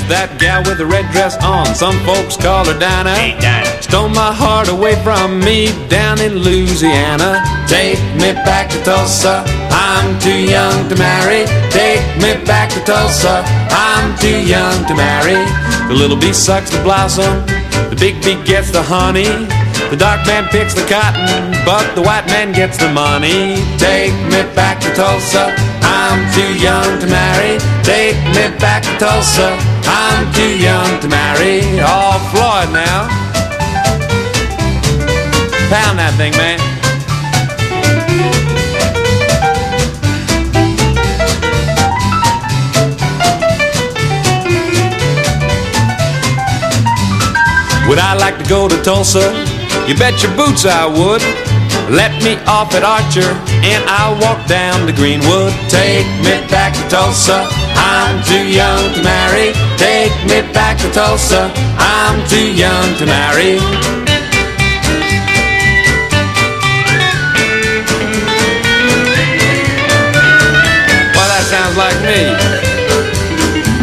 that gal with the red dress on? Some folks call her Dinah. Hey, Dinah. Stole my heart away from me down in Louisiana. Take me back to Tulsa, I'm too young to marry. Take me back to Tulsa, I'm too young to marry. The little bee sucks the blossom, the big bee gets the honey. The dark man picks the cotton, but the white man gets the money. Take me back to Tulsa, I'm too young to marry. Take me back to Tulsa, I'm too young to marry. Oh, Floyd now. Pound that thing, man. Would I like to go to Tulsa? You bet your boots I would. Let me off at Archer and I'll walk down to Greenwood. Take me back to Tulsa, I'm too young to marry. Take me back to Tulsa, I'm too young to marry. Well, that sounds like me.